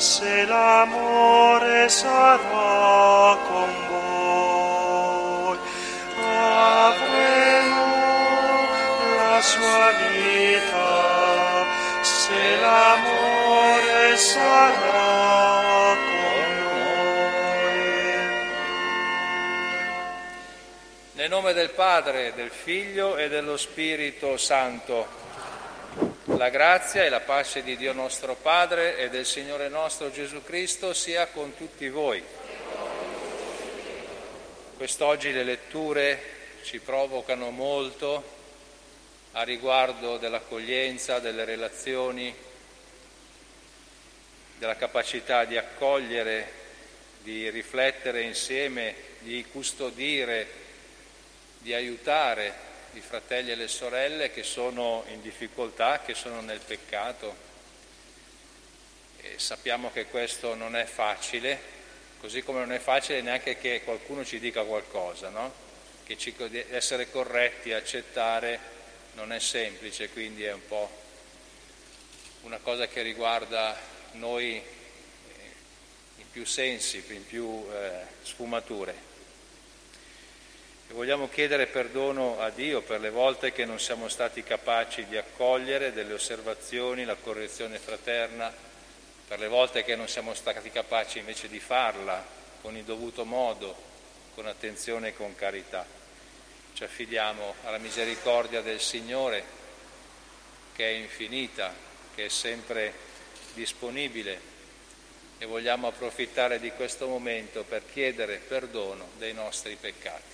se l'amore sarà con voi, avremo la sua vita, se l'amore sarà con noi. Nel nome del Padre, del Figlio e dello Spirito Santo. La grazia e la pace di Dio nostro Padre e del Signore nostro Gesù Cristo sia con tutti voi. Quest'oggi le letture ci provocano molto a riguardo dell'accoglienza, delle relazioni, della capacità di accogliere, di riflettere insieme, di custodire, di aiutare i fratelli e le sorelle che sono in difficoltà, che sono nel peccato. E sappiamo che questo non è facile, così come non è facile neanche che qualcuno ci dica qualcosa, no? Che essere corretti, accettare non è semplice, quindi è un po' una cosa che riguarda noi in più sensi, in più sfumature. E vogliamo chiedere perdono a Dio per le volte che non siamo stati capaci di accogliere delle osservazioni, la correzione fraterna, per le volte che non siamo stati capaci invece di farla con il dovuto modo, con attenzione e con carità. Ci affidiamo alla misericordia del Signore, che è infinita, che è sempre disponibile, e vogliamo approfittare di questo momento per chiedere perdono dei nostri peccati.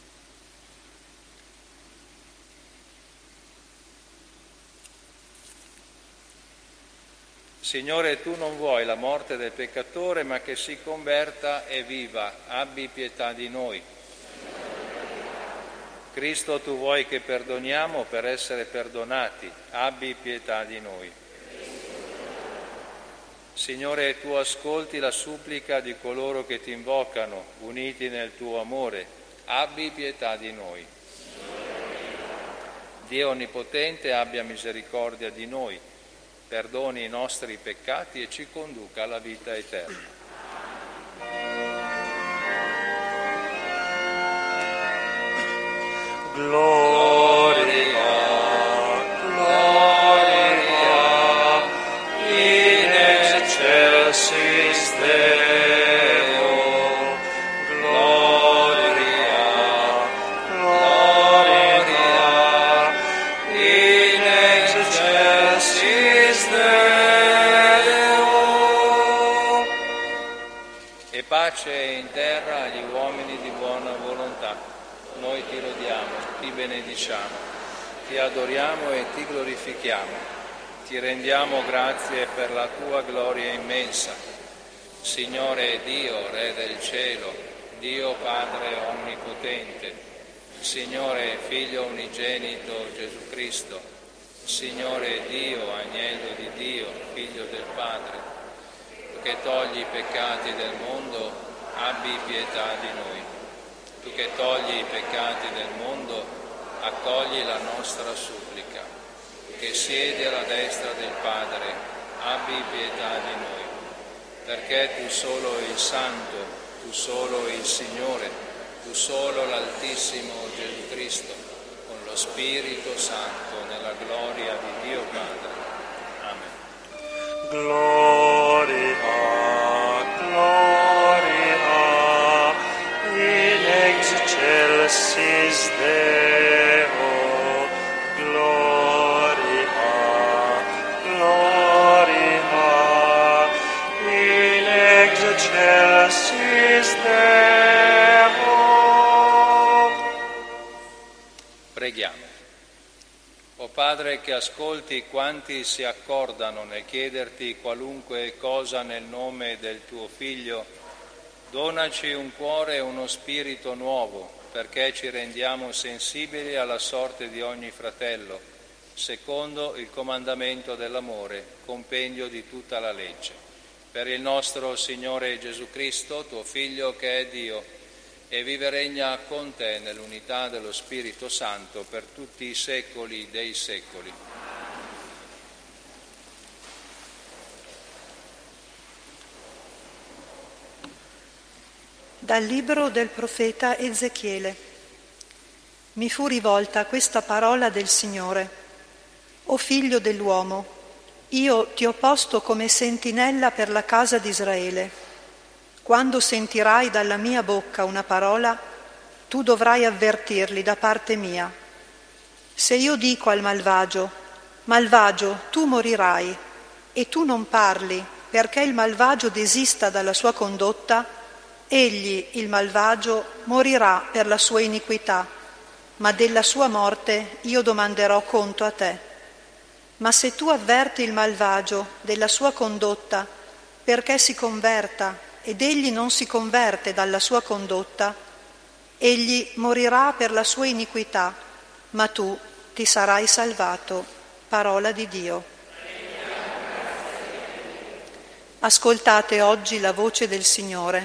Signore, tu non vuoi la morte del peccatore, ma che si converta e viva. Abbi pietà di noi. Cristo, tu vuoi che perdoniamo per essere perdonati. Abbi pietà di noi. Signore, tu ascolti la supplica di coloro che ti invocano, uniti nel tuo amore. Abbi pietà di noi. Dio Onnipotente, abbia misericordia di noi. Perdoni i nostri peccati e ci conduca alla vita eterna. Gloria, gloria, in excelsis Deo, gloria, gloria, in excelsis Deo. E pace in terra agli uomini di buona volontà. Noi ti lodiamo, ti benediciamo, ti adoriamo e ti glorifichiamo. Ti rendiamo grazie per la tua gloria immensa. Signore Dio, Re del cielo, Dio Padre Onnipotente, Signore Figlio Unigenito Gesù Cristo, Signore Dio, Agnello di Dio, Figlio del Padre, tu che togli i peccati del mondo, abbi pietà di noi. Tu che togli i peccati del mondo, accogli la nostra supplica. Tu che siedi alla destra del Padre, abbi pietà di noi. Perché tu solo il Santo, tu solo il Signore, tu solo l'Altissimo Gesù Cristo, con lo Spirito Santo, nella gloria di Dio Padre. Amen. Gloria, gloria, in excelsis Deo, gloria, gloria, in excelsis Deo. Preghiamo. O Padre che ascolti quanti si accordano nel chiederti qualunque cosa nel nome del tuo Figlio, donaci un cuore e uno spirito nuovo, perché ci rendiamo sensibili alla sorte di ogni fratello, secondo il comandamento dell'amore, compendio di tutta la legge. Per il nostro Signore Gesù Cristo, tuo Figlio che è Dio, e vive e regna con te nell'unità dello Spirito Santo per tutti i secoli dei secoli. Dal libro del profeta Ezechiele. Mi fu rivolta questa parola del Signore: O figlio dell'uomo, io ti ho posto come sentinella per la casa di Israele. Quando sentirai dalla mia bocca una parola, tu dovrai avvertirli da parte mia. Se io dico al malvagio: malvagio, tu morirai, e tu non parli perché il malvagio desista dalla sua condotta, egli, il malvagio, morirà per la sua iniquità, ma della sua morte io domanderò conto a te. Ma se tu avverti il malvagio della sua condotta perché si converta ed egli non si converte dalla sua condotta, egli morirà per la sua iniquità, ma tu ti sarai salvato. Parola di Dio. Ascoltate oggi la voce del Signore.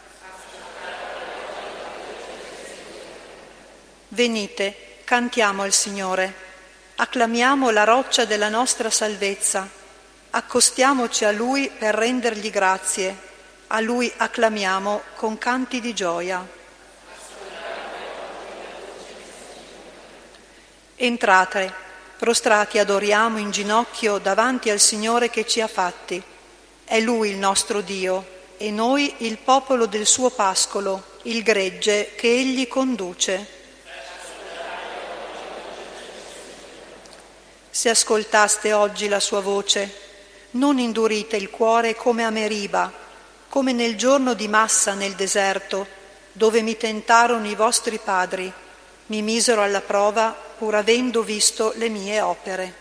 Venite, cantiamo al Signore, acclamiamo la roccia della nostra salvezza, accostiamoci a Lui per rendergli grazie, a Lui acclamiamo con canti di gioia. Entrate, prostrati adoriamo in ginocchio davanti al Signore che ci ha fatti. È Lui il nostro Dio e noi il popolo del suo pascolo, il gregge che Egli conduce. Se ascoltaste oggi la sua voce, non indurite il cuore come a Meriba, come nel giorno di Massa nel deserto, dove mi tentarono i vostri padri, mi misero alla prova pur avendo visto le mie opere.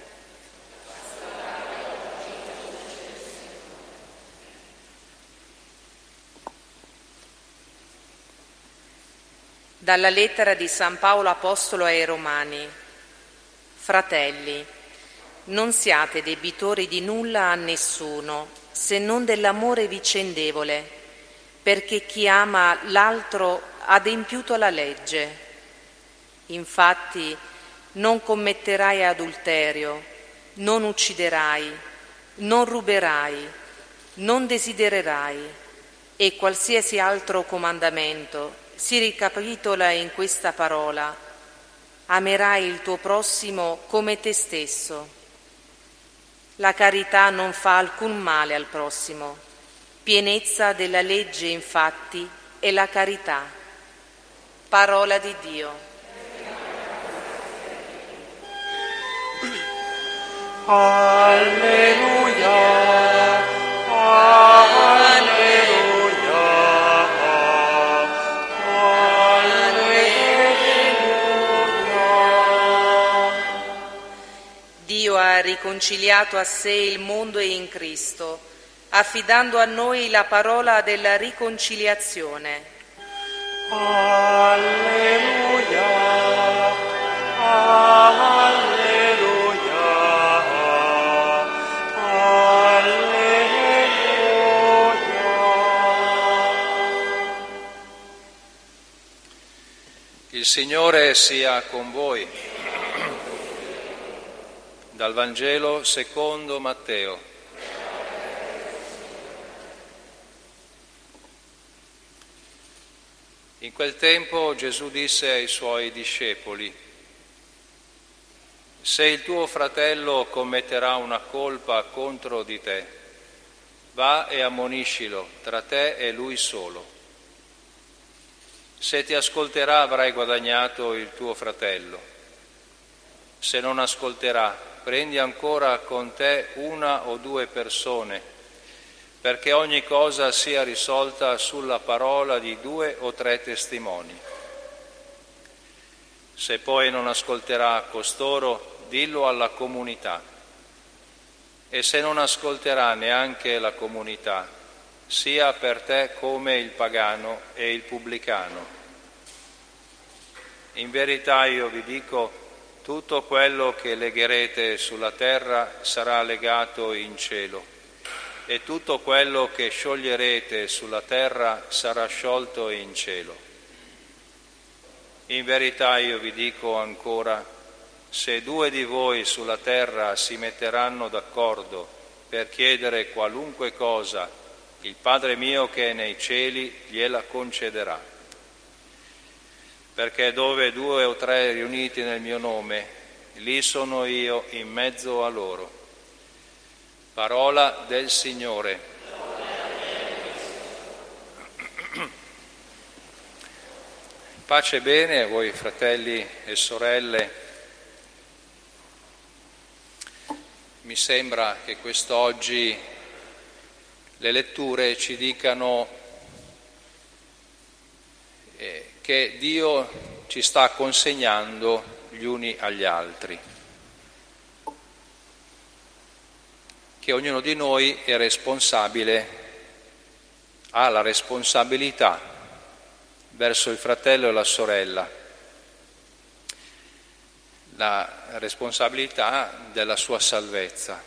Dalla lettera di San Paolo Apostolo ai Romani. Fratelli, non siate debitori di nulla a nessuno, se non dell'amore vicendevole, perché chi ama l'altro ha adempiuto la legge. Infatti, non commetterai adulterio, non ucciderai, non ruberai, non desidererai, e qualsiasi altro comandamento si ricapitola in questa parola: amerai il tuo prossimo come te stesso. La carità non fa alcun male al prossimo. Pienezza della legge, infatti, è la carità. Parola di Dio. Alleluia, alleluia, alleluia. Dio ha riconciliato a sé il mondo in Cristo, affidando a noi la parola della riconciliazione. Alleluia, alleluia, alleluia. Il Signore sia con voi. Dal Vangelo secondo Matteo. In quel tempo Gesù disse ai suoi discepoli: se il tuo fratello commetterà una colpa contro di te, va e ammoniscilo tra te e lui solo. Se ti ascolterà avrai guadagnato il tuo fratello. Se non ascolterà, prendi ancora con te una o due persone, perché ogni cosa sia risolta sulla parola di 2 o 3 testimoni. Se poi non ascolterà costoro, dillo alla comunità. E se non ascolterà neanche la comunità, sia per te come il pagano e il pubblicano. In verità io vi dico, tutto quello che legherete sulla terra sarà legato in cielo, e tutto quello che scioglierete sulla terra sarà sciolto in cielo. In verità io vi dico ancora, se 2 di voi sulla terra si metteranno d'accordo per chiedere qualunque cosa il Padre mio che è nei cieli gliela concederà. Perché dove 2 o 3 riuniti nel mio nome, lì sono io in mezzo a loro. Parola del Signore. Pace e bene a voi fratelli e sorelle. Mi sembra che quest'oggi le letture ci dicano che Dio ci sta consegnando gli uni agli altri, che ognuno di noi è responsabile, ha la responsabilità verso il fratello e la sorella, la responsabilità della sua salvezza,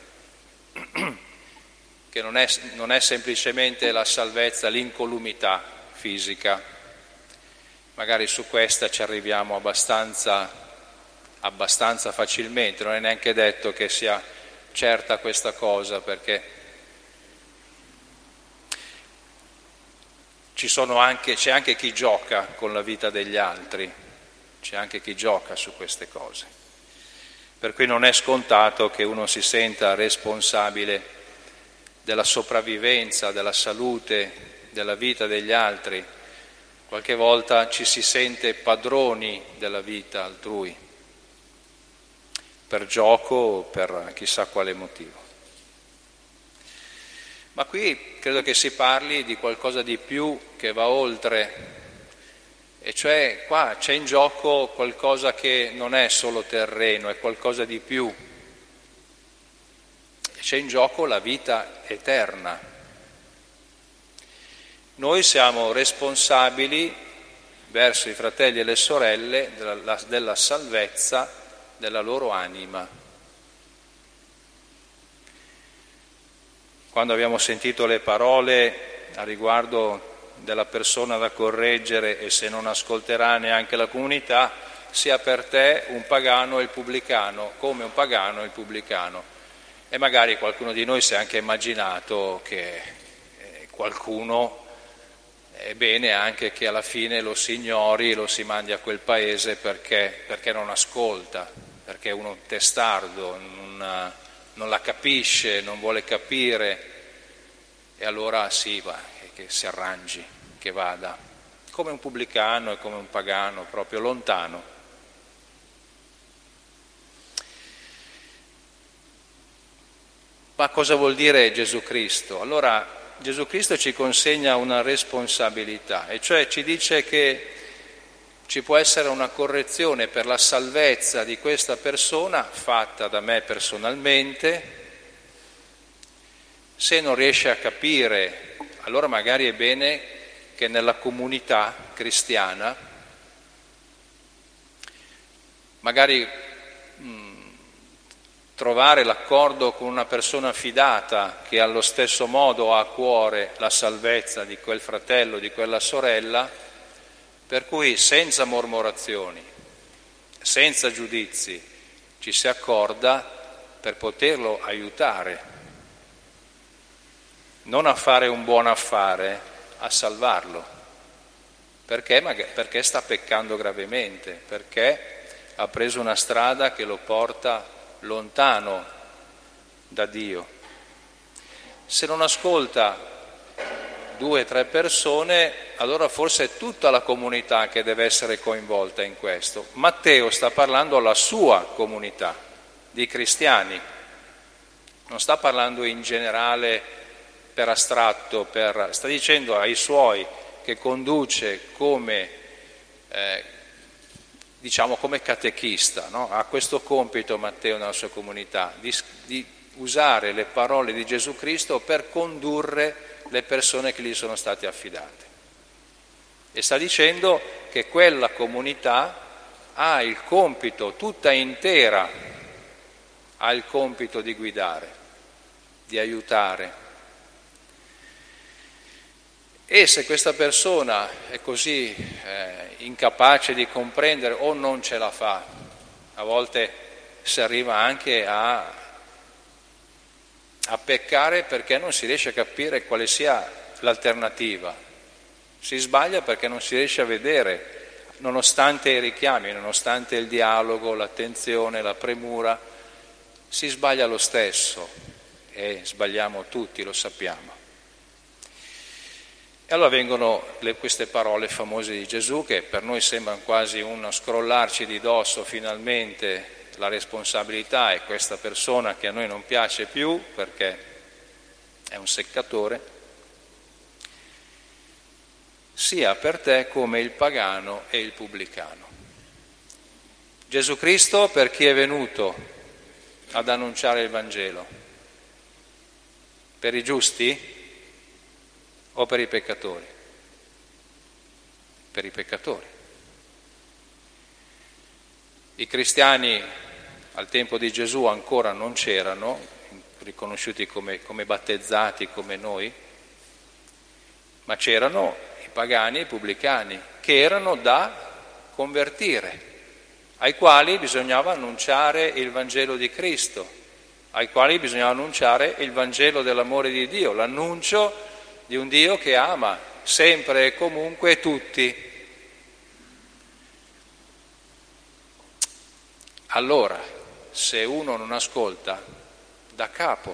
che non è semplicemente la salvezza, l'incolumità fisica. Magari su questa ci arriviamo abbastanza facilmente, non è neanche detto che sia certa questa cosa, perché c'è anche chi gioca con la vita degli altri, c'è anche chi gioca su queste cose. Per cui non è scontato che uno si senta responsabile della sopravvivenza, della salute, della vita degli altri. Qualche volta ci si sente padroni della vita altrui, per gioco o per chissà quale motivo. Ma qui credo che si parli di qualcosa di più che va oltre, e cioè qua c'è in gioco qualcosa che non è solo terreno, è qualcosa di più. C'è in gioco la vita eterna. Noi siamo responsabili verso i fratelli e le sorelle della salvezza della loro anima. Quando abbiamo sentito le parole a riguardo della persona da correggere e se non ascolterà neanche la comunità, sia per te un pagano e il pubblicano, come un pagano e il pubblicano. E magari qualcuno di noi si è anche immaginato che qualcuno è bene anche che alla fine lo si ignori, lo si mandi a quel paese perché non ascolta, perché è uno testardo, non la capisce, non vuole capire, e allora sì, che si arrangi, che vada, come un pubblicano e come un pagano, proprio lontano. Ma cosa vuol dire Gesù Cristo? Allora Gesù Cristo ci consegna una responsabilità, e cioè ci dice che ci può essere una correzione per la salvezza di questa persona fatta da me personalmente. Se non riesce a capire, allora magari è bene che nella comunità cristiana, magari trovare l'accordo con una persona fidata che allo stesso modo ha a cuore la salvezza di quel fratello, di quella sorella, per cui senza mormorazioni, senza giudizi, ci si accorda per poterlo aiutare, non a fare un buon affare, a salvarlo. Perché sta peccando gravemente, perché ha preso una strada che lo porta lontano da Dio. Se non ascolta 2 o 3 persone, allora forse è tutta la comunità che deve essere coinvolta in questo. Matteo sta parlando alla sua comunità di cristiani, non sta parlando in generale per astratto, sta dicendo ai suoi che conduce come come catechista, no? Ha questo compito Matteo nella sua comunità, di usare le parole di Gesù Cristo per condurre le persone che gli sono state affidate. E sta dicendo che quella comunità ha il compito, tutta intera, ha il compito di guidare, di aiutare. E se questa persona è così incapace di comprendere o non ce la fa, a volte si arriva anche a peccare perché non si riesce a capire quale sia l'alternativa. Si sbaglia perché non si riesce a vedere, nonostante i richiami, nonostante il dialogo, l'attenzione, la premura, si sbaglia lo stesso e sbagliamo tutti, lo sappiamo. E allora vengono queste parole famose di Gesù che per noi sembrano quasi uno scrollarci di dosso finalmente la responsabilità è questa persona che a noi non piace più perché è un seccatore, sia per te come il pagano e il pubblicano. Gesù Cristo per chi è venuto ad annunciare il Vangelo? Per i giusti o per i peccatori? Per i peccatori. I cristiani al tempo di Gesù ancora non c'erano, riconosciuti come battezzati come noi, ma c'erano i pagani e i pubblicani che erano da convertire, ai quali bisognava annunciare il Vangelo di Cristo, ai quali bisognava annunciare il Vangelo dell'amore di Dio, l'annuncio di un Dio che ama sempre e comunque tutti. Allora, se uno non ascolta, da capo.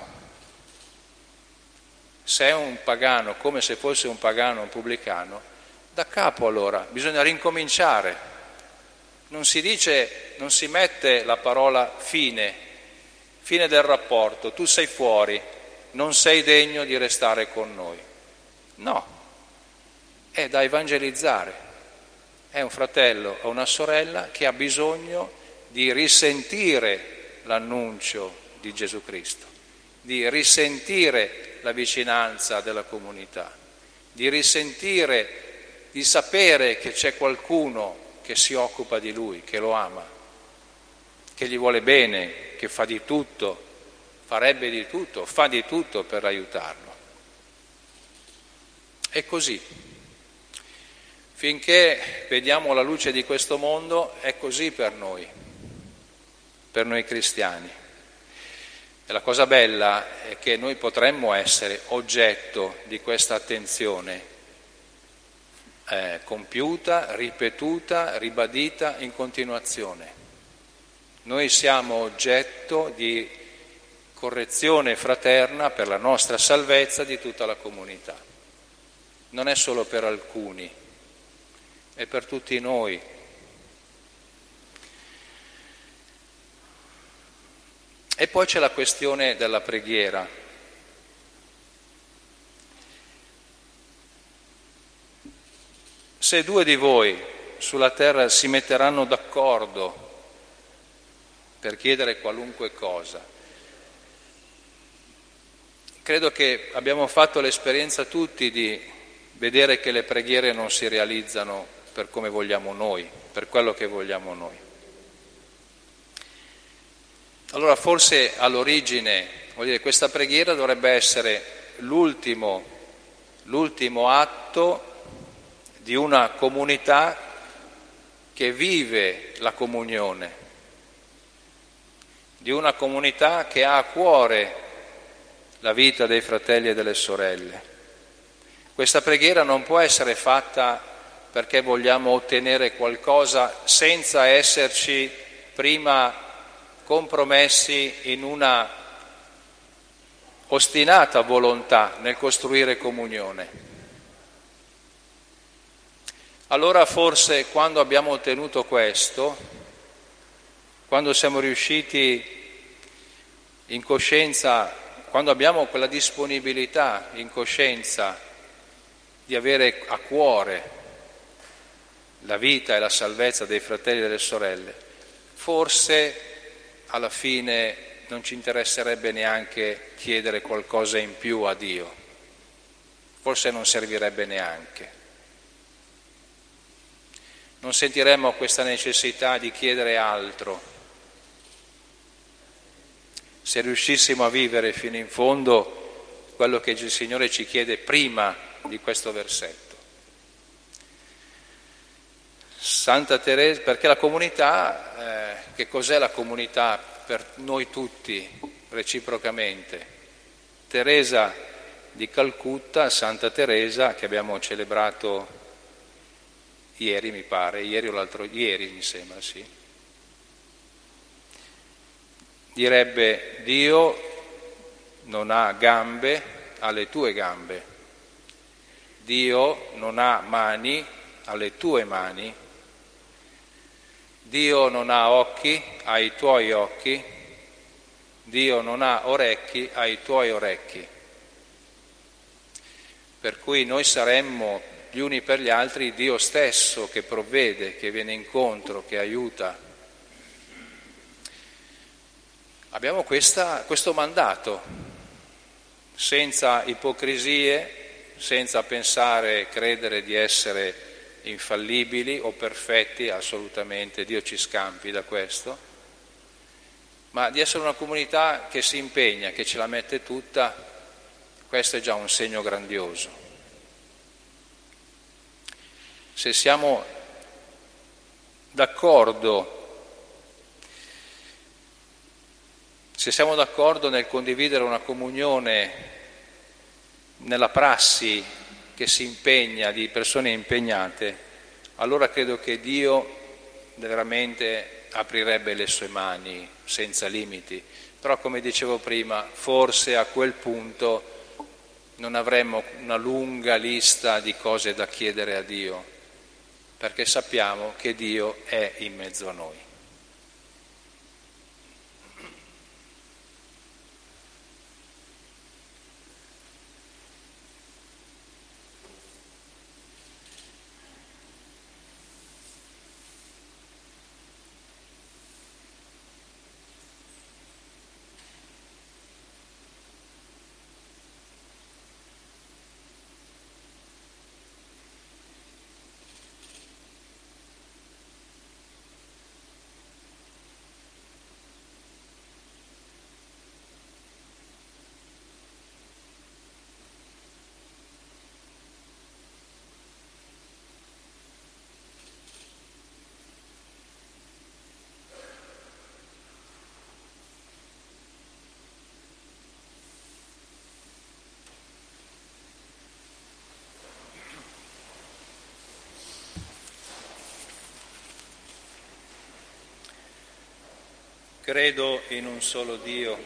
Se è un pagano, come se fosse un pagano, un pubblicano, da capo allora, bisogna rincominciare. Non si dice, non si mette la parola fine del rapporto, tu sei fuori, non sei degno di restare con noi. No, è da evangelizzare. È un fratello o una sorella che ha bisogno di risentire l'annuncio di Gesù Cristo, di risentire la vicinanza della comunità, di risentire, di sapere che c'è qualcuno che si occupa di lui, che lo ama, che gli vuole bene, che fa di tutto, farebbe di tutto, fa di tutto per aiutarlo. È così. Finché vediamo la luce di questo mondo, è così per noi cristiani. E la cosa bella è che noi potremmo essere oggetto di questa attenzione compiuta, ripetuta, ribadita in continuazione. Noi siamo oggetto di correzione fraterna per la nostra salvezza di tutta la comunità. Non è solo per alcuni, è per tutti noi. E poi c'è la questione della preghiera. Se due di voi sulla terra si metteranno d'accordo per chiedere qualunque cosa, credo che abbiamo fatto l'esperienza tutti di vedere che le preghiere non si realizzano per come vogliamo noi, per quello che vogliamo noi. Allora forse all'origine, questa preghiera dovrebbe essere l'ultimo atto di una comunità che vive la comunione, di una comunità che ha a cuore la vita dei fratelli e delle sorelle. Questa preghiera non può essere fatta perché vogliamo ottenere qualcosa senza esserci prima compromessi in una ostinata volontà nel costruire comunione. Allora forse quando abbiamo ottenuto questo, quando siamo riusciti in coscienza, quando abbiamo quella disponibilità in coscienza di avere a cuore la vita e la salvezza dei fratelli e delle sorelle, forse alla fine non ci interesserebbe neanche chiedere qualcosa in più a Dio, forse non servirebbe neanche. Non sentiremmo questa necessità di chiedere altro. Se riuscissimo a vivere fino in fondo quello che il Signore ci chiede prima di questo versetto. Santa Teresa, perché la comunità, che cos'è la comunità per noi tutti reciprocamente? Teresa di Calcutta, Santa Teresa, che abbiamo celebrato ieri, mi pare, ieri mi sembra, sì. Direbbe: Dio non ha gambe, ha le tue gambe. Dio non ha mani, ha le tue mani. Dio non ha occhi, ha i tuoi occhi. Dio non ha orecchi, ha i tuoi orecchi. Per cui noi saremmo gli uni per gli altri Dio stesso che provvede, che viene incontro, che aiuta. Abbiamo questo mandato, senza ipocrisie, senza pensare, credere di essere infallibili o perfetti, assolutamente, Dio ci scampi da questo, ma di essere una comunità che si impegna, che ce la mette tutta. Questo è già un segno grandioso. Se siamo d'accordo nel condividere una comunione nella prassi che si impegna, di persone impegnate, allora credo che Dio veramente aprirebbe le sue mani senza limiti. Però, come dicevo prima, forse a quel punto non avremmo una lunga lista di cose da chiedere a Dio, perché sappiamo che Dio è in mezzo a noi. Credo in un solo Dio,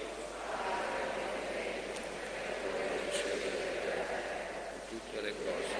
tutte le cose,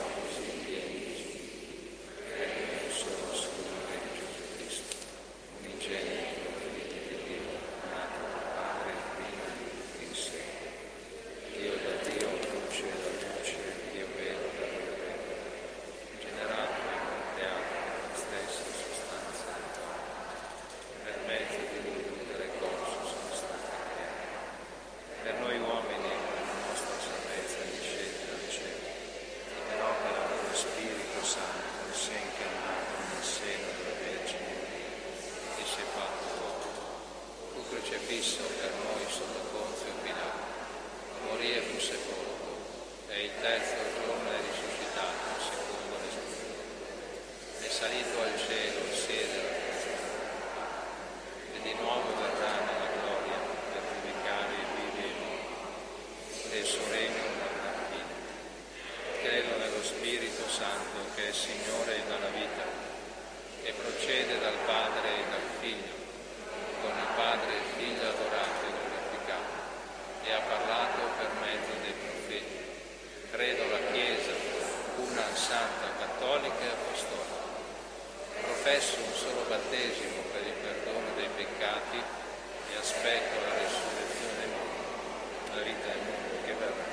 credo in un solo Signore Gesù Cristo, unigenito Figlio di Dio, nato dal Padre prima di tutti in sé, Dio da Dio, luce da luce, Dio vero da Dio vero, generato e non creato dalla stessa sostanza di Dio, per mezzo di Lui tutte le cose sono state create. Per noi uomini la nostra salvezza discende dal cielo, per opera dello Spirito Santo, si è incarnato nel seno della Vergine Maria e si è fatto uomo. Fu crocifisso per noi sotto Ponzio Pilato, morì e fu sepolto, e il terzo giorno è risuscitato secondo le Scritture. È salito al cielo, siede alla destra e di nuovo verrà nella gloria per giudicare i vivi e i morti, e il suo regno non avrà fine. Credo nello Spirito Santo, che è Signore dalla vita, che procede dal Padre e dal Figlio, con il Padre e il Figlio adorato e glorificato, e ha parlato per mezzo dei profeti. Credo la Chiesa, una santa, cattolica e apostolica. Professo un solo battesimo per il perdono dei peccati e aspetto la resurrezione dei morti, la vita del mondo che verrà.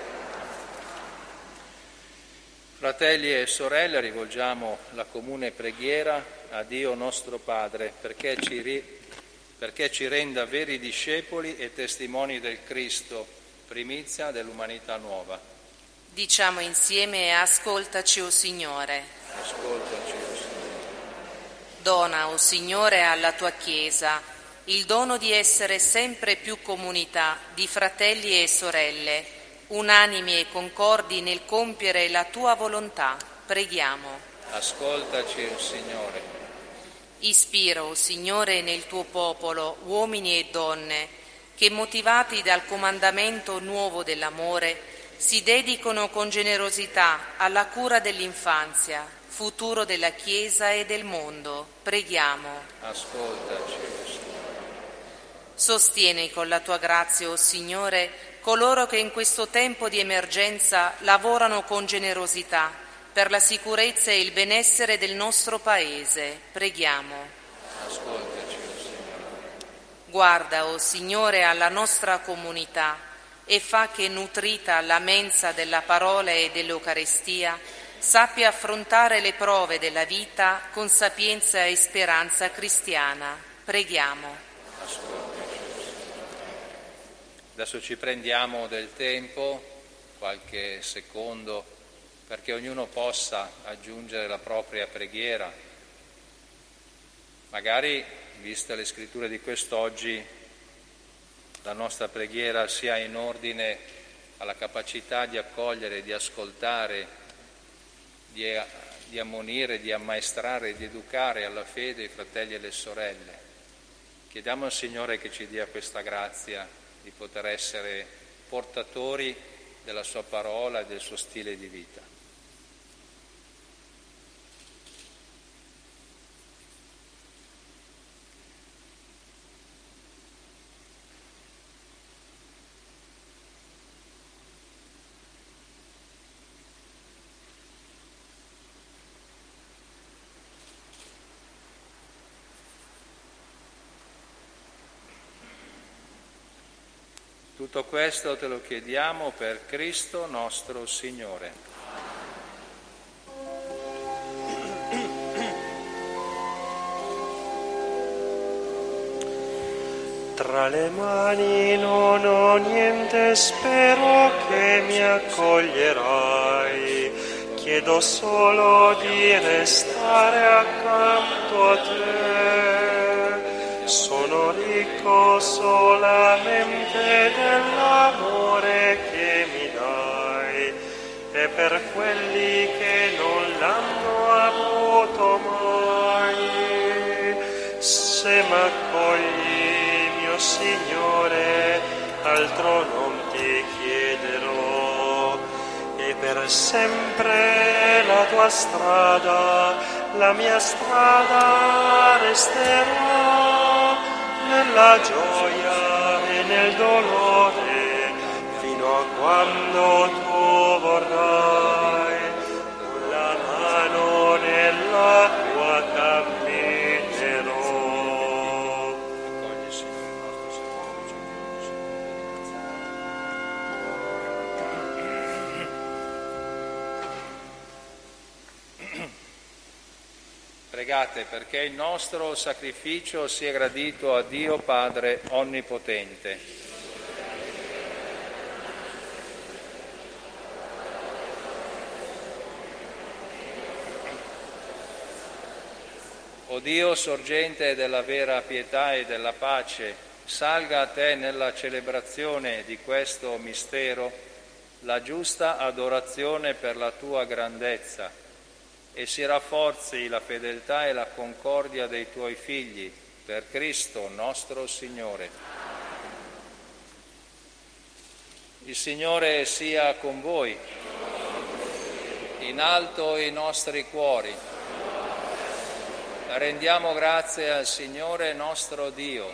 Fratelli e sorelle, rivolgiamo la comune preghiera a Dio nostro Padre perché ci renda veri discepoli e testimoni del Cristo, primizia dell'umanità nuova. Diciamo insieme: ascoltaci, o Signore. Ascoltaci, o Signore. Dona, o Signore, alla tua Chiesa il dono di essere sempre più comunità di fratelli e sorelle, unanimi e concordi nel compiere la tua volontà. Preghiamo. Ascoltaci, o Signore. Ispira, o Signore, nel tuo popolo uomini e donne che, motivati dal comandamento nuovo dell'amore, si dedicano con generosità alla cura dell'infanzia, futuro della Chiesa e del mondo. Preghiamo. Ascoltaci, o Signore. Sostieni con la tua grazia, o Signore, coloro che in questo tempo di emergenza lavorano con generosità per la sicurezza e il benessere del nostro Paese. Preghiamo. Ascoltaci, o Signore. Guarda, o Signore, alla nostra comunità e fa che, nutrita alla mensa della parola e dell'Eucarestia, sappia affrontare le prove della vita con sapienza e speranza cristiana. Preghiamo. Ascoltaci. Adesso ci prendiamo del tempo, qualche secondo, perché ognuno possa aggiungere la propria preghiera. Magari, viste le scritture di quest'oggi, la nostra preghiera sia in ordine alla capacità di accogliere, di ascoltare, di ammonire, di ammaestrare, di educare alla fede i fratelli e le sorelle. Chiediamo al Signore che ci dia questa grazia di poter essere portatori della sua parola e del suo stile di vita. Tutto questo te lo chiediamo per Cristo nostro Signore. Tra le mani non ho niente, spero che mi accoglierai. Chiedo solo di restare accanto a te. Sono ricco solamente dell'amore che mi dai, e per quelli che non l'hanno avuto mai. Se m'accogli, mio Signore, altro non ti chiederò, e per sempre la tua strada, la mia strada resterà. Nella gioia e nel dolore, fino a quando tu vorrai, con la mano nell'acqua camminerò. Accogli, Signore nostro, Pregate perché il nostro sacrificio sia gradito a Dio Padre Onnipotente. O Dio, sorgente della vera pietà e della pace, salga a te nella celebrazione di questo mistero la giusta adorazione per la tua grandezza, e si rafforzi la fedeltà e la concordia dei tuoi figli, per Cristo nostro Signore. Il Signore sia con voi, in alto i nostri cuori. Rendiamo grazie al Signore nostro Dio.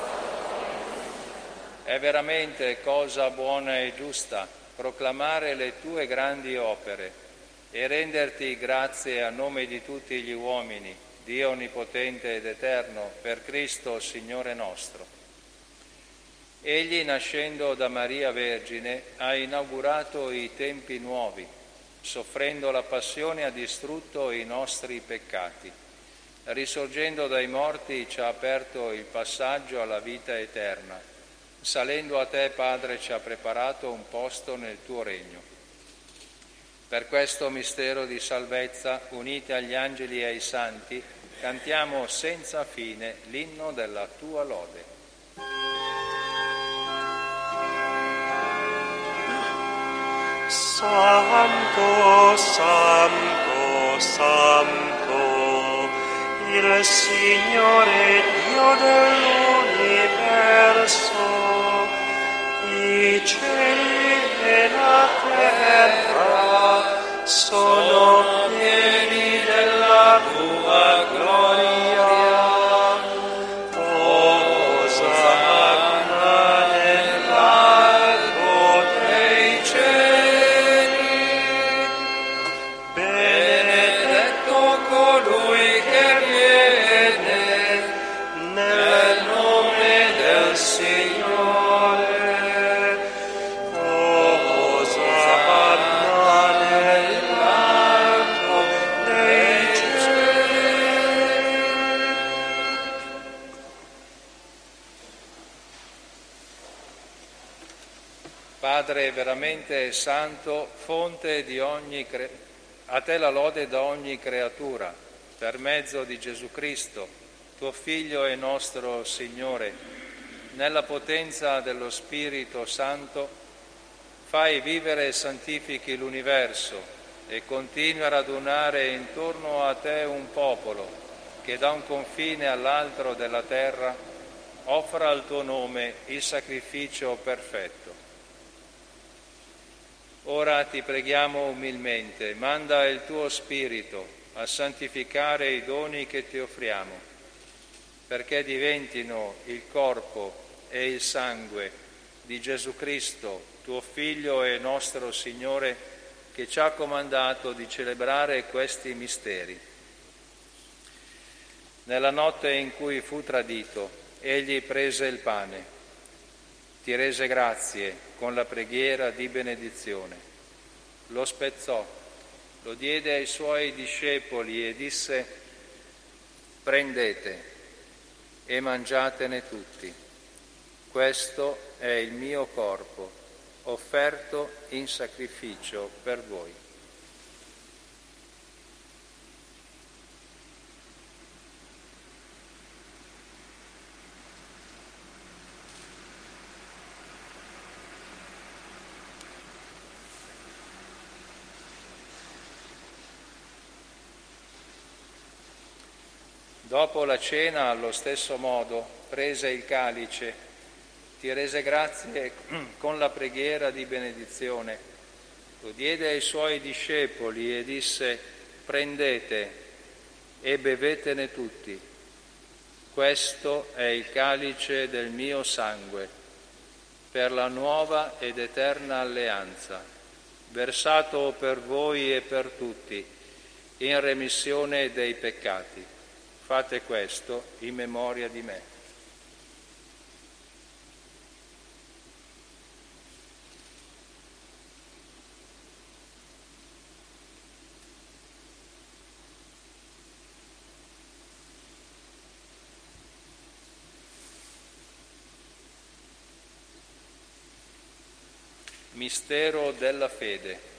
È veramente cosa buona e giusta proclamare le tue grandi opere e renderti grazie a nome di tutti gli uomini, Dio onnipotente ed eterno, per Cristo Signore nostro. Egli, nascendo da Maria Vergine, ha inaugurato i tempi nuovi, soffrendo la passione ha distrutto i nostri peccati. Risorgendo dai morti ci ha aperto il passaggio alla vita eterna. Salendo a te, Padre, ci ha preparato un posto nel tuo regno. Per questo mistero di salvezza, uniti agli angeli e ai santi, cantiamo senza fine l'inno della tua lode. Santo, Santo, Santo, il Signore Dio dell'universo, I cieli e la terra sono pieni della tua gloria. Osanna nell'alto dei cieli. Benedetto colui che viene nel nome del Signore. Osanna nell'alto dei cieli. Padre veramente santo, fonte di ogni a te la lode da ogni creatura, per mezzo di Gesù Cristo, tuo Figlio e nostro Signore, nella potenza dello Spirito Santo, fai vivere e santifichi l'universo e continui a radunare intorno a te un popolo che da un confine all'altro della terra offra al tuo nome il sacrificio perfetto. Ora ti preghiamo umilmente, manda il tuo Spirito a santificare i doni che ti offriamo, perché diventino il corpo e il sangue di Gesù Cristo, tuo Figlio e nostro Signore, che ci ha comandato di celebrare questi misteri. Nella notte in cui fu tradito, egli prese il pane, ti rese grazie con la preghiera di benedizione, lo spezzò, lo diede ai suoi discepoli e disse: prendete e mangiatene tutti, questo è il mio corpo, offerto in sacrificio per voi. Dopo la cena, allo stesso modo, prese il calice, ti rese grazie con la preghiera di benedizione, lo diede ai suoi discepoli e disse: prendete e bevetene tutti, questo è il calice del mio sangue, per la nuova ed eterna alleanza, versato per voi e per tutti, in remissione dei peccati. Fate questo in memoria di me. Mistero della fede.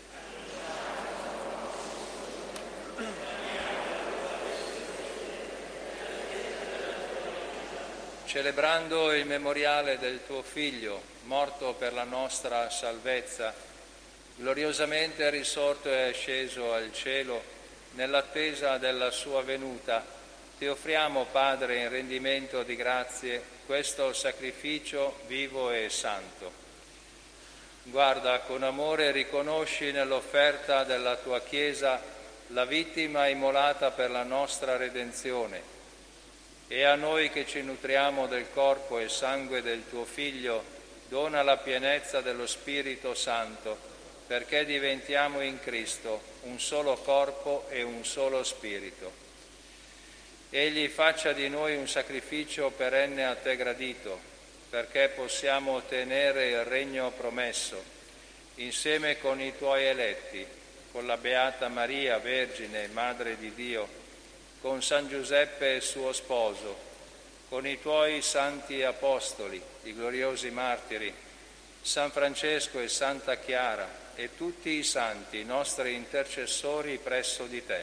Celebrando il memoriale del tuo Figlio, morto per la nostra salvezza, gloriosamente risorto e asceso al cielo, nell'attesa della sua venuta, ti offriamo, Padre, in rendimento di grazie, questo sacrificio vivo e santo. Guarda, con amore riconosci nell'offerta della tua Chiesa la vittima immolata per la nostra redenzione, e a noi che ci nutriamo del corpo e sangue del tuo Figlio, dona la pienezza dello Spirito Santo, perché diventiamo in Cristo un solo corpo e un solo Spirito. Egli faccia di noi un sacrificio perenne a te gradito, perché possiamo ottenere il regno promesso, insieme con i tuoi eletti, con la Beata Maria, Vergine, Madre di Dio, con San Giuseppe suo sposo, con i tuoi santi apostoli, i gloriosi martiri, San Francesco e Santa Chiara e tutti i santi, nostri intercessori presso di te.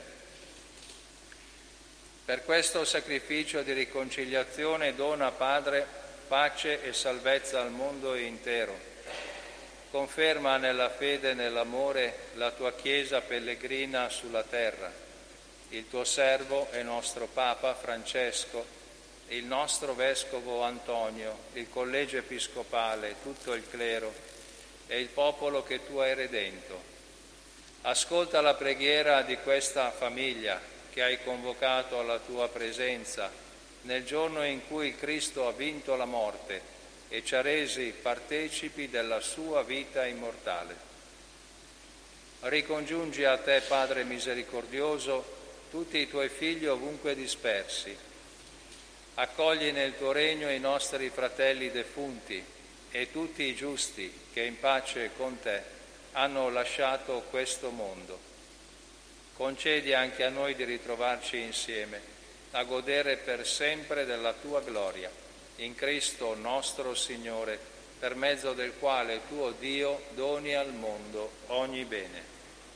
Per questo sacrificio di riconciliazione dona, Padre, pace e salvezza al mondo intero. Conferma nella fede e nell'amore la tua Chiesa pellegrina sulla terra, il tuo servo e nostro Papa Francesco, il nostro Vescovo Antonio, il Collegio Episcopale, tutto il clero e il popolo che tu hai redento. Ascolta la preghiera di questa famiglia che hai convocato alla tua presenza nel giorno in cui Cristo ha vinto la morte e ci ha resi partecipi della sua vita immortale. Ricongiungi a te, Padre misericordioso, tutti i tuoi figli ovunque dispersi. Accogli nel tuo regno i nostri fratelli defunti e tutti i giusti che in pace con te hanno lasciato questo mondo. Concedi anche a noi di ritrovarci insieme, a godere per sempre della tua gloria, in Cristo nostro Signore, per mezzo del quale tuo Dio doni al mondo ogni bene.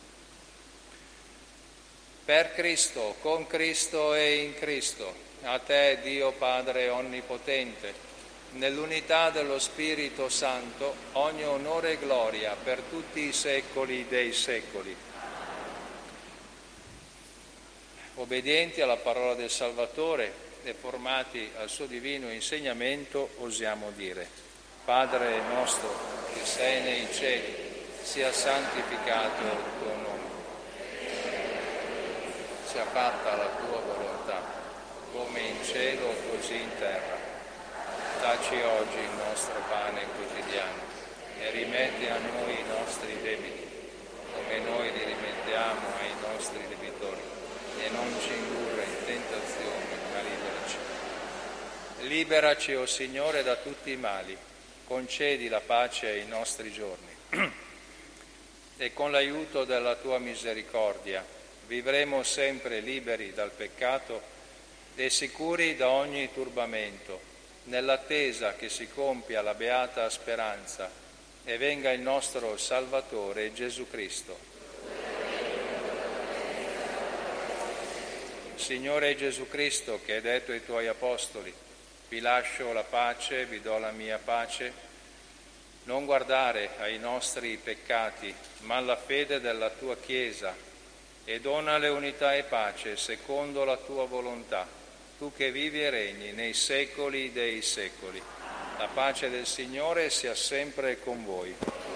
Per Cristo, con Cristo e in Cristo, a te Dio Padre Onnipotente, nell'unità dello Spirito Santo, ogni onore e gloria per tutti i secoli dei secoli. Obbedienti alla parola del Salvatore e formati al suo divino insegnamento, osiamo dire: Padre nostro che sei nei cieli, sia santificato il tuo nome. Sia fatta la tua volontà, come in cielo così in terra. Dacci oggi il nostro pane quotidiano e rimetti a noi i nostri debiti, come noi li rimettiamo ai nostri debitori, e non ci indurre in tentazione, ma liberaci. Liberaci, o Signore, da tutti i mali, concedi la pace ai nostri giorni e con l'aiuto della tua misericordia vivremo sempre liberi dal peccato e sicuri da ogni turbamento, nell'attesa che si compia la beata speranza e venga il nostro Salvatore Gesù Cristo. Signore Gesù Cristo, che hai detto ai tuoi apostoli: vi lascio la pace, vi do la mia pace, non guardare ai nostri peccati, ma alla fede della tua Chiesa, e donale unità e pace secondo la tua volontà, tu che vivi e regni nei secoli dei secoli. La pace del Signore sia sempre con voi.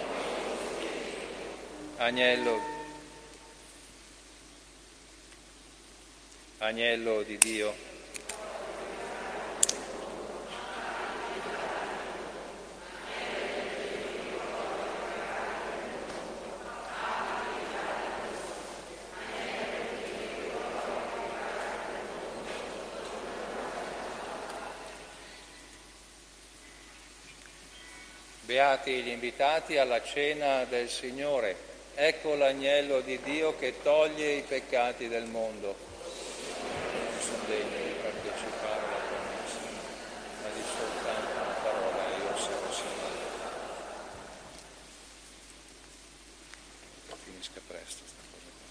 Agnello di Dio, beati gli invitati alla cena del Signore. Ecco l'agnello di Dio che toglie i peccati del mondo. Non sono degno di partecipare alla tua messa, ma di soltanto una parola e io sarò salvato. Finisca presto sta cosa qua.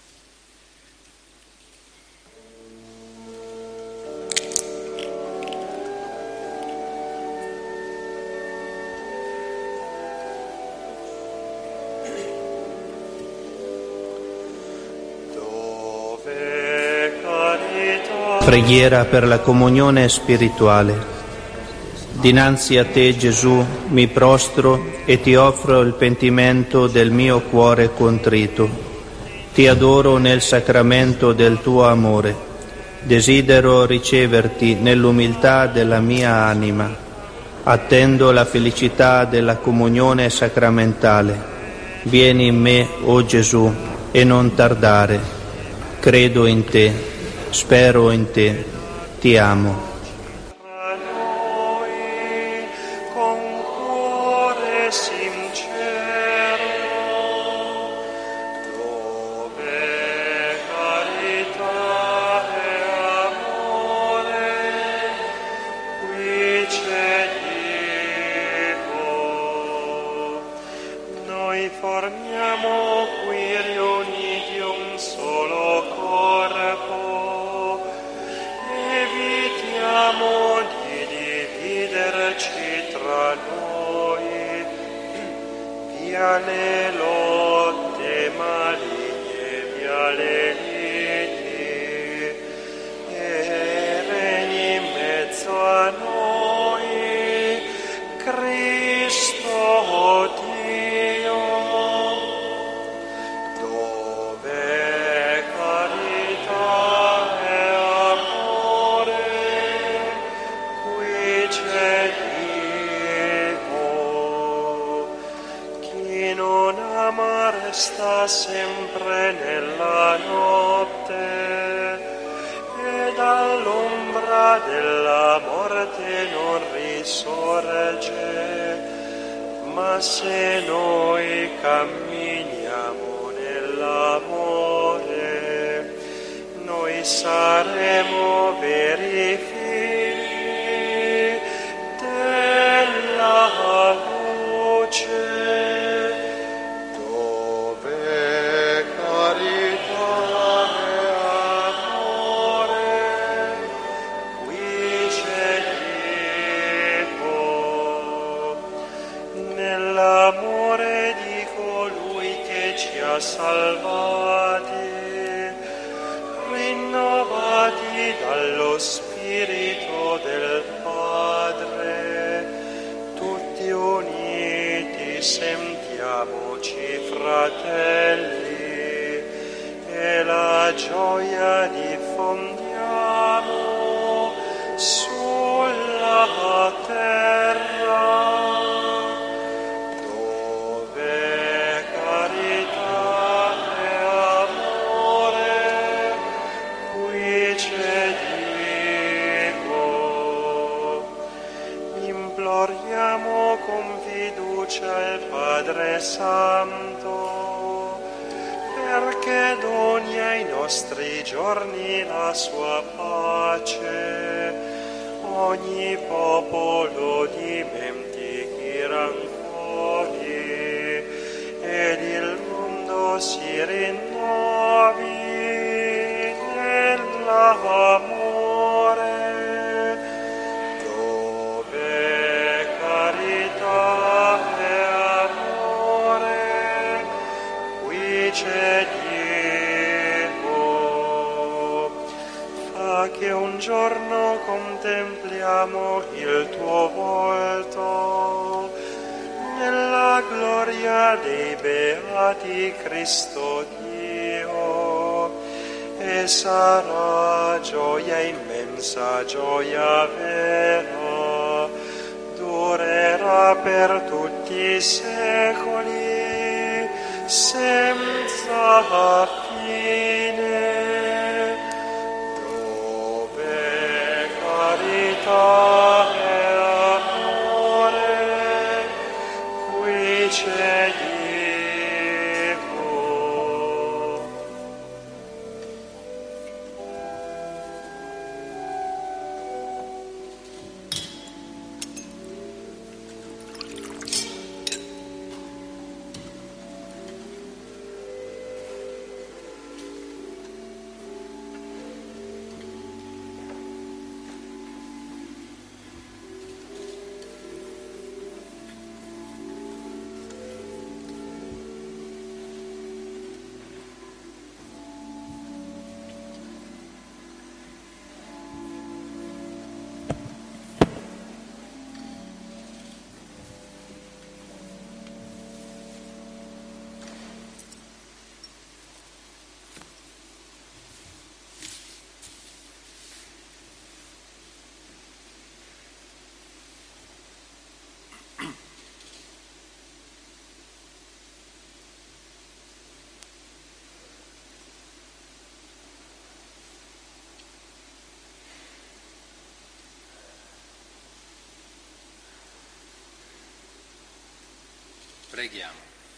Preghiera per la comunione spirituale. Dinanzi a te, Gesù, mi prostro e ti offro il pentimento del mio cuore contrito. Ti adoro nel sacramento del tuo amore. Desidero riceverti nell'umiltà della mia anima. Attendo la felicità della comunione sacramentale. Vieni in me, o Gesù, e non tardare. Credo in te. Spero in te, ti amo. Tra noi con cuore sincero, dove carità e amore, qui c'è Dio. Noi formiamo qui riuniti un solo corpo, evitiamo di dividerci tra noi, via le lotte maligne, via le liti, e regni in mezzo a sta sempre nella notte e dall'ombra della morte non risorge, ma se noi camminiamo nell'amore, noi saremo veri figli della luce. Nell'amore di colui che ci ha salvati, rinnovati dallo Spirito del Padre, tutti uniti sentiamoci fratelli e la gioia diffondiamo sulla terra. Imploriamo con fiducia il Padre Santo, perché doni ai nostri giorni la sua pace, ogni popolo dimentichi i rancori ed il mondo si rinnovi nell'amore. C'è Dio, fa che un giorno contempliamo il tuo volto nella gloria dei beati Cristo Dio, e sarà gioia immensa, gioia vera, durerà per tutti i secoli senza fine, dove carità e amore, qui c'è Dio. Preghiamo.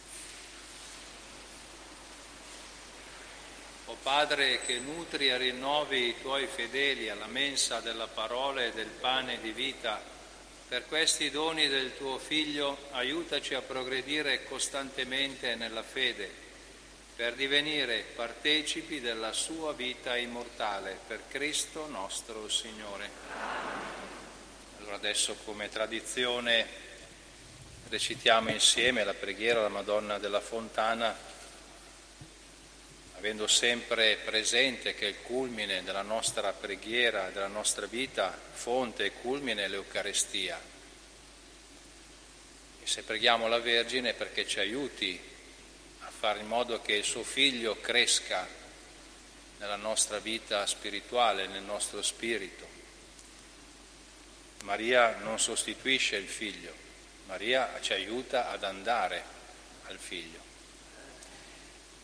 O Padre che nutri e rinnovi i Tuoi fedeli alla mensa della parola e del pane di vita, per questi doni del Tuo Figlio aiutaci a progredire costantemente nella fede, per divenire partecipi della Sua vita immortale, per Cristo nostro Signore. Allora adesso, come tradizione, recitiamo insieme la preghiera alla Madonna della Fontana, avendo sempre presente che il culmine della nostra preghiera, della nostra vita, fonte e culmine è l'Eucarestia. E se preghiamo la Vergine è perché ci aiuti a fare in modo che il suo Figlio cresca nella nostra vita spirituale, nel nostro spirito. Maria non sostituisce il Figlio, Maria ci aiuta ad andare al Figlio.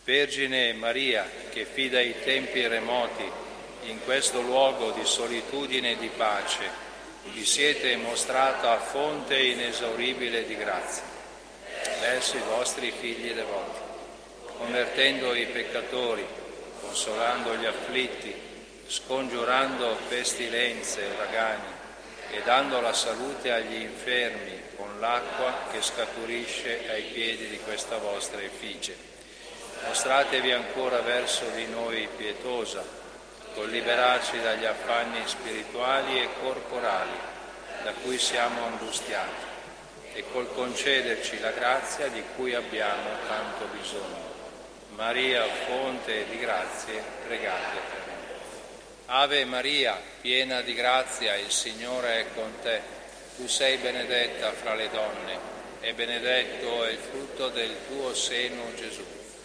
Vergine Maria, che fin dai tempi remoti, in questo luogo di solitudine e di pace, vi siete mostrata fonte inesauribile di grazia verso i vostri figli devoti, convertendo i peccatori, consolando gli afflitti, scongiurando pestilenze e uragani e dando la salute agli infermi con l'acqua che scaturisce ai piedi di questa vostra effigie. Mostratevi ancora verso di noi pietosa, col liberarci dagli affanni spirituali e corporali da cui siamo angustiati e col concederci la grazia di cui abbiamo tanto bisogno. Maria, fonte di grazie, pregate per noi. Ave Maria, piena di grazia, il Signore è con te. Tu sei benedetta fra le donne e benedetto è il frutto del tuo seno, Gesù.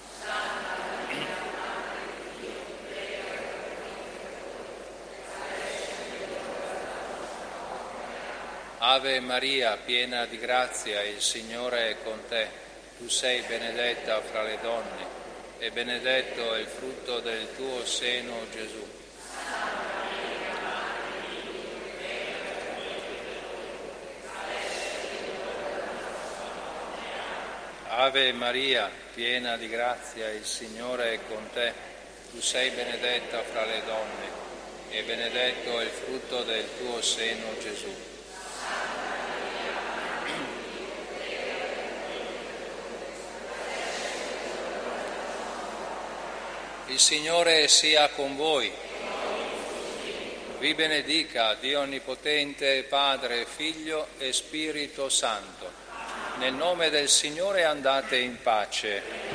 Ave Maria, piena di grazia, il Signore è con te. Tu sei benedetta fra le donne e benedetto è il frutto del tuo seno, Gesù. Ave Maria, piena di grazia, il Signore è con te. Tu sei benedetta fra le donne e benedetto è il frutto del tuo seno, Gesù. Il Signore sia con voi. Vi benedica Dio Onnipotente, Padre, Figlio e Spirito Santo. Nel nome del Signore andate in pace.